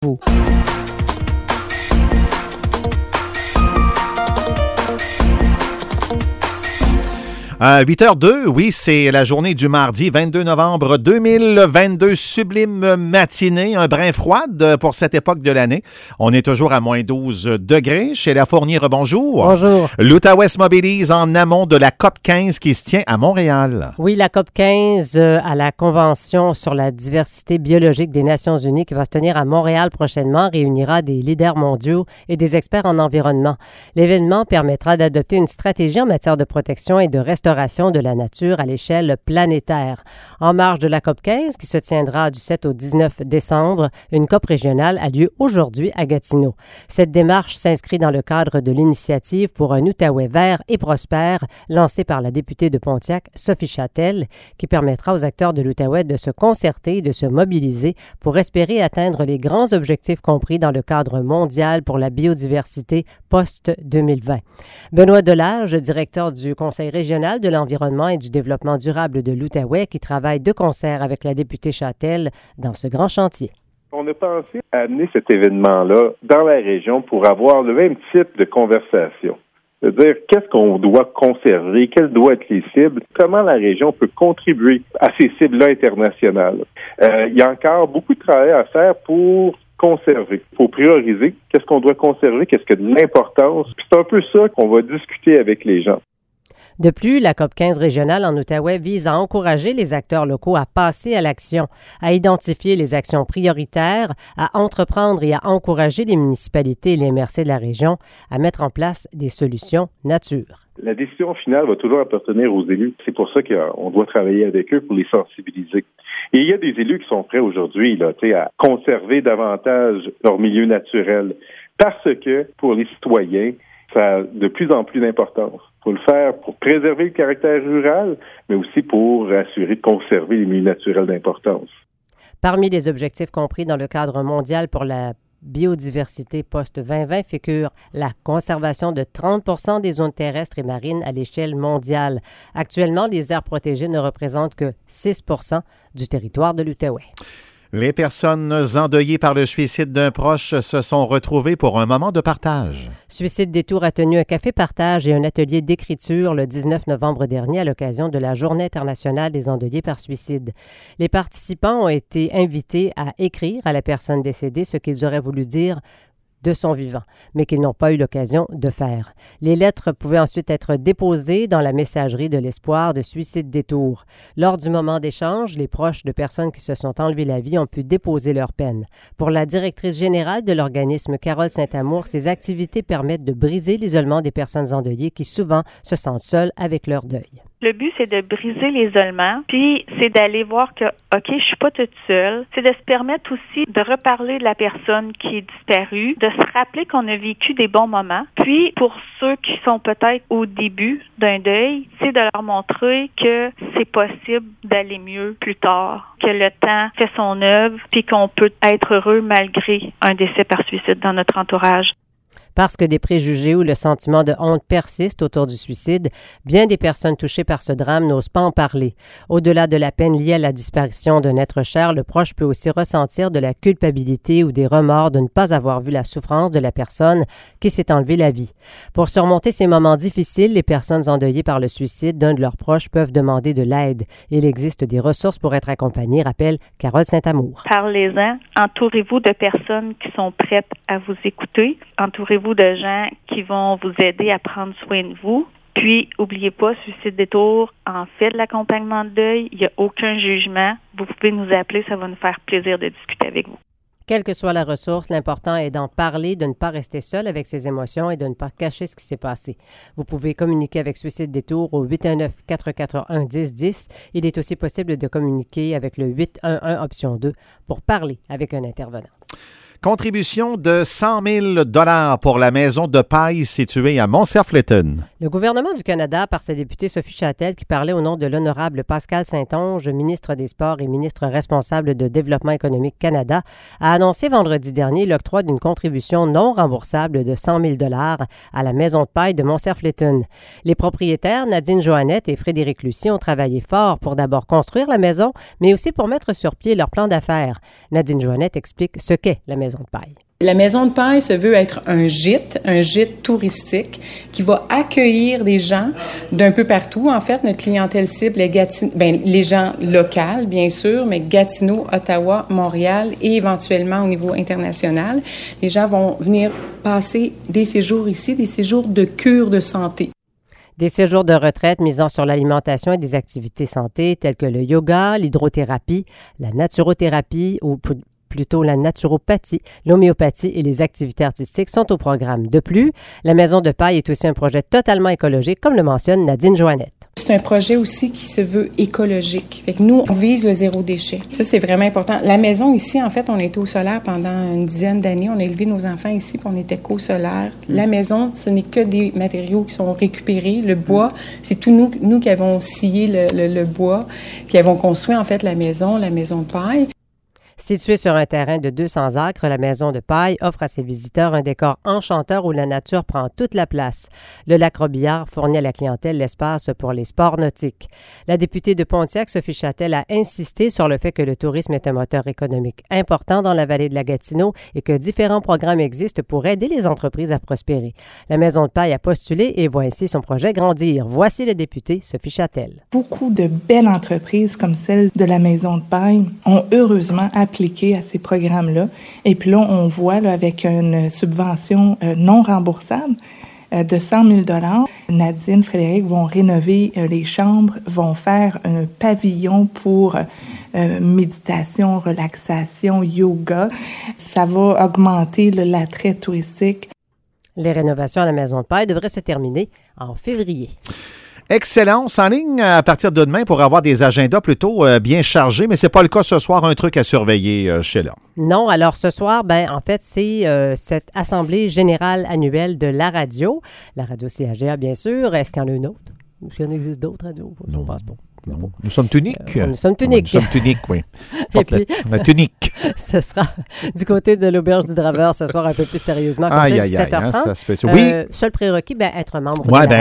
Vous. À 8h02, oui, c'est la journée du mardi 22 novembre 2022, sublime matinée, un brin froide pour cette époque de l'année. On est toujours à moins 12 degrés. Chez La Fournière, bonjour. Bonjour. L'Outaouais se mobilise en amont de la COP 15 qui se tient à Montréal. Oui, la COP 15 à la Convention sur la diversité biologique des Nations unies qui va se tenir à Montréal prochainement réunira des leaders mondiaux et des experts en environnement. L'événement permettra d'adopter une stratégie en matière de protection et de restauration de la nature à l'échelle planétaire. En marge de la COP 15, qui se tiendra du 7 au 19 décembre, une COP régionale a lieu aujourd'hui à Gatineau. Cette démarche s'inscrit dans le cadre de l'initiative pour un Outaouais vert et prospère, lancée par la députée de Pontiac, Sophie Châtel, qui permettra aux acteurs de l'Outaouais de se concerter et de se mobiliser pour espérer atteindre les grands objectifs compris dans le cadre mondial pour la biodiversité post-2020. Benoît Delage, directeur du Conseil régional de l'environnement et du développement durable de l'Outaouais, qui travaille de concert avec la députée Châtel dans ce grand chantier. On a pensé à amener cet événement-là dans la région pour avoir le même type de conversation. C'est-à-dire, qu'est-ce qu'on doit conserver, quelles doivent être les cibles, comment la région peut contribuer à ces cibles-là internationales. Il y a encore beaucoup de travail à faire pour conserver. Il faut prioriser qu'est-ce qu'on doit conserver, qu'est-ce qui a de l'importance. Puis c'est un peu ça qu'on va discuter avec les gens. De plus, la COP 15 régionale en Outaouais vise à encourager les acteurs locaux à passer à l'action, à identifier les actions prioritaires, à entreprendre et à encourager les municipalités et les MRC de la région à mettre en place des solutions nature. La décision finale va toujours appartenir aux élus. C'est pour ça qu'on doit travailler avec eux pour les sensibiliser. Et il y a des élus qui sont prêts aujourd'hui là, à conserver davantage leur milieu naturel parce que pour les citoyens, ça a de plus en plus d'importance. Il faut le faire pour préserver le caractère rural, mais aussi pour assurer de conserver les milieux naturels d'importance. Parmi les objectifs compris dans le cadre mondial pour la biodiversité post-2020 figure la conservation de 30 des zones terrestres et marines à l'échelle mondiale. Actuellement, les aires protégées ne représentent que 6 du territoire de l'Outaouais. Les personnes endeuillées par le suicide d'un proche se sont retrouvées pour un moment de partage. Suicide Détour a tenu un café partage et un atelier d'écriture le 19 novembre dernier à l'occasion de la Journée internationale des endeuillés par suicide. Les participants ont été invités à écrire à la personne décédée ce qu'ils auraient voulu dire de son vivant, mais qu'ils n'ont pas eu l'occasion de faire. Les lettres pouvaient ensuite être déposées dans la messagerie de l'espoir de Suicide Détour. Lors du moment d'échange, les proches de personnes qui se sont enlevé la vie ont pu déposer leur peine. Pour la directrice générale de l'organisme, Carole Saint-Amour, ces activités permettent de briser l'isolement des personnes endeuillées qui souvent se sentent seules avec leur deuil. Le but, c'est de briser l'isolement, puis c'est d'aller voir que, OK, je suis pas toute seule. C'est de se permettre aussi de reparler de la personne qui est disparue, de se rappeler qu'on a vécu des bons moments. Puis, pour ceux qui sont peut-être au début d'un deuil, c'est de leur montrer que c'est possible d'aller mieux plus tard, que le temps fait son œuvre, puis qu'on peut être heureux malgré un décès par suicide dans notre entourage. Parce que des préjugés ou le sentiment de honte persistent autour du suicide, bien des personnes touchées par ce drame n'osent pas en parler. Au-delà de la peine liée à la disparition d'un être cher, le proche peut aussi ressentir de la culpabilité ou des remords de ne pas avoir vu la souffrance de la personne qui s'est enlevé la vie. Pour surmonter ces moments difficiles, les personnes endeuillées par le suicide d'un de leurs proches peuvent demander de l'aide. Il existe des ressources pour être accompagnées, rappelle Carole Saint-Amour. Parlez-en. Entourez-vous de personnes qui sont prêtes à vous écouter. Entourez-vous de gens qui vont vous aider à prendre soin de vous. Puis, n'oubliez pas, Suicide Détour en fait de l'accompagnement de deuil. Il n'y a aucun jugement. Vous pouvez nous appeler, ça va nous faire plaisir de discuter avec vous. Quelle que soit la ressource, l'important est d'en parler, de ne pas rester seul avec ses émotions et de ne pas cacher ce qui s'est passé. Vous pouvez communiquer avec Suicide Détour au 819-441-1010. Il est aussi possible de communiquer avec le 811 option 2 pour parler avec un intervenant. Contribution de 100 000 $ pour la maison de paille située à Montcerf-Letton. Le gouvernement du Canada, par sa députée Sophie Châtel, qui parlait au nom de l'honorable Pascal Saint-Onge, ministre des Sports et ministre responsable de Développement économique Canada, a annoncé vendredi dernier l'octroi d'une contribution non remboursable de 100 000 $ à la maison de paille de Montcerf-Letton. Les propriétaires, Nadine Joannette et Frédéric Lucie, ont travaillé fort pour d'abord construire la maison, mais aussi pour mettre sur pied leur plan d'affaires. Nadine Joannette explique ce qu'est la maison Maison de Paille. La Maison de Paille se veut être un gîte touristique qui va accueillir des gens d'un peu partout. En fait, notre clientèle cible est les gens locaux, bien sûr, mais Gatineau, Ottawa, Montréal et éventuellement au niveau international. Les gens vont venir passer des séjours ici, des séjours de cure de santé. Des séjours de retraite misant sur l'alimentation et des activités santé telles que le yoga, l'hydrothérapie, la naturothérapie ou plutôt la naturopathie, l'homéopathie et les activités artistiques sont au programme. De plus, la Maison de Paille est aussi un projet totalement écologique, comme le mentionne Nadine Joannette. C'est un projet aussi qui se veut écologique. Fait que nous, on vise le zéro déchet. Ça, c'est vraiment important. La maison ici, en fait, on était au solaire pendant une dizaine d'années. On a élevé nos enfants ici, puis on était qu'au solaire. La maison, ce n'est que des matériaux qui sont récupérés. Le bois, c'est tout nous qui avons scié le bois, qui avons construit, en fait, la maison de paille. Située sur un terrain de 200 acres, la Maison de Paille offre à ses visiteurs un décor enchanteur où la nature prend toute la place. Le lac Robillard fournit à la clientèle l'espace pour les sports nautiques. La députée de Pontiac, Sophie Châtel, a insisté sur le fait que le tourisme est un moteur économique important dans la vallée de la Gatineau et que différents programmes existent pour aider les entreprises à prospérer. La Maison de Paille a postulé et voit ainsi son projet grandir. Voici la députée Sophie Châtel. Beaucoup de belles entreprises comme celle de la Maison de Paille ont heureusement appliqué à ces programmes-là. Et puis là, on voit là, avec une subvention non remboursable de 100 000 $, Nadine, Frédéric vont rénover les chambres, vont faire un pavillon pour méditation, relaxation, yoga. Ça va augmenter l'attrait touristique. Les rénovations à la Maison de Paille devraient se terminer en février. Excellence en ligne à partir de demain pour avoir des agendas plutôt bien chargés, mais c'est pas le cas ce soir. Un truc à surveiller, Sheila. Non, alors ce soir, en fait, c'est cette assemblée générale annuelle de la radio CAGA, bien sûr. Est-ce qu'il y en a une autre? Ou est-ce qu'il y en existe d'autres radios? Je ne pense pas. Non. Nous sommes uniques. Nous sommes uniques. Nous sommes uniques, oui. Et puis, on est unique. Ce sera du côté de l'Auberge du Draveur ce soir un peu plus sérieusement. À 17h30. Ça se peut. Oui. Seul prérequis, être membre de la